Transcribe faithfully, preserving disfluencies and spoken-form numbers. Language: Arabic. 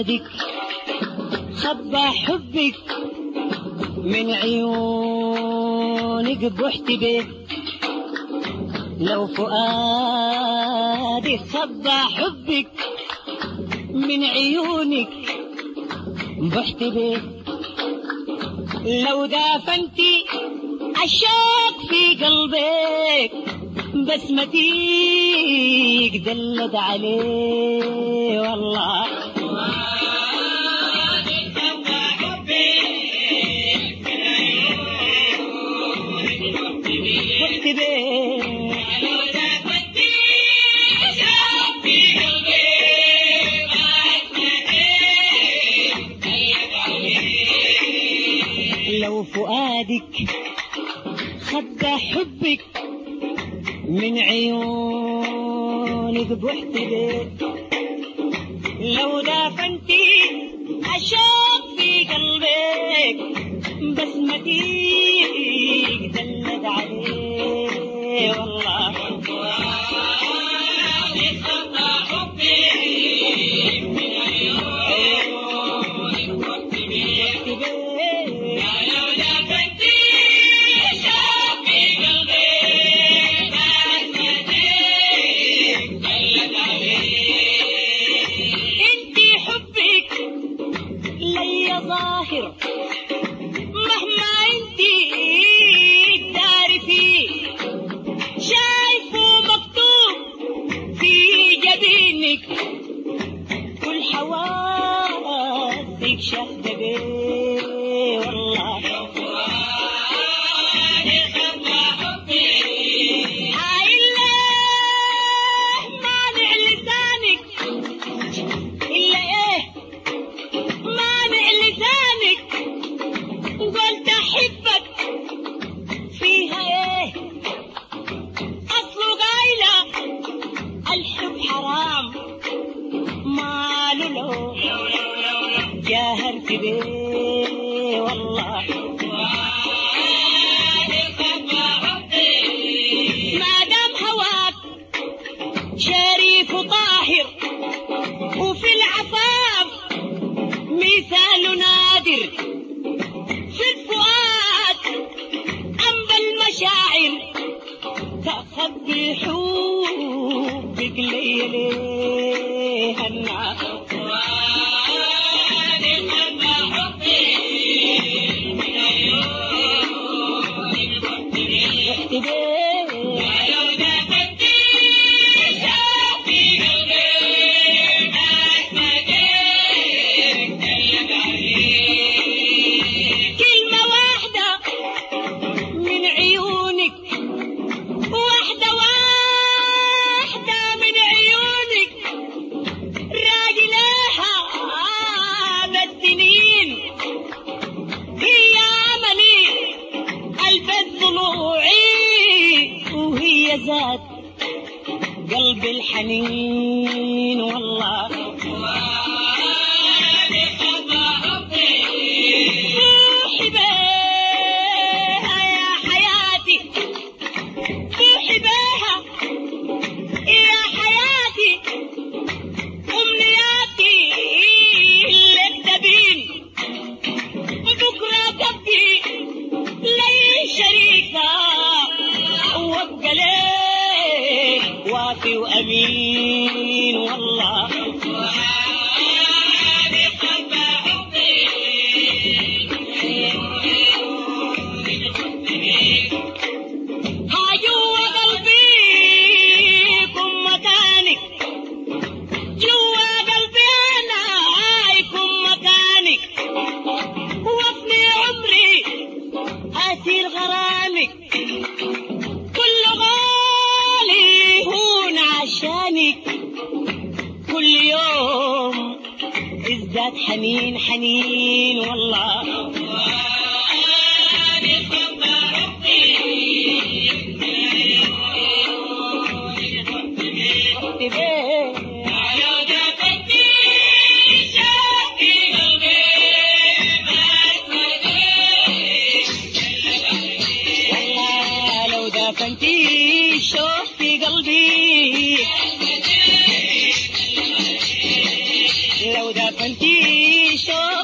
فؤادك خبى حبك من عيونك بحت به، لو فؤادك خبى حبك من عيونك بحت به، لو دافنتي الشوق في قلبك بسمتيك دلت عليه والله. لو فؤادك خبى حبك من عيونك بحت بيه، لو دافنتي الشوق في قلبك بسمتيك دلت عليه والله. مهما انتي تعرفي شايفه مكتوب في جبينك، كل حواسك شهدة بيه والله. مانع لسانك إلا إيه، مانع لسانك قلت أحبك فيها إيه، أصله قايلة الحب حرام ماله له جاهرت بيه والله. ما دام هواك شريف وطاهر وفي العفاف مثال نادر، في الفؤاد أنبى المشاعر تخبي حبك ليليها النار. ذات قلب الحنين والله. روحي بيها يا حياتي، روحي بيها يا حياتي، أمنياتي لك تبين، بكرة تبكي لي شريكة وابقى ليه وافي وامين والله. ها جوا قلبي يكون مكانك، جوا قلبي انا يكون مكانك، وافني عمري اسير غرامك، كل غالي هون عشانك، كل يوم ازداد حنين حنين والله. لو دفنتي الشوق في قلبي، لو لو دفنتي شوق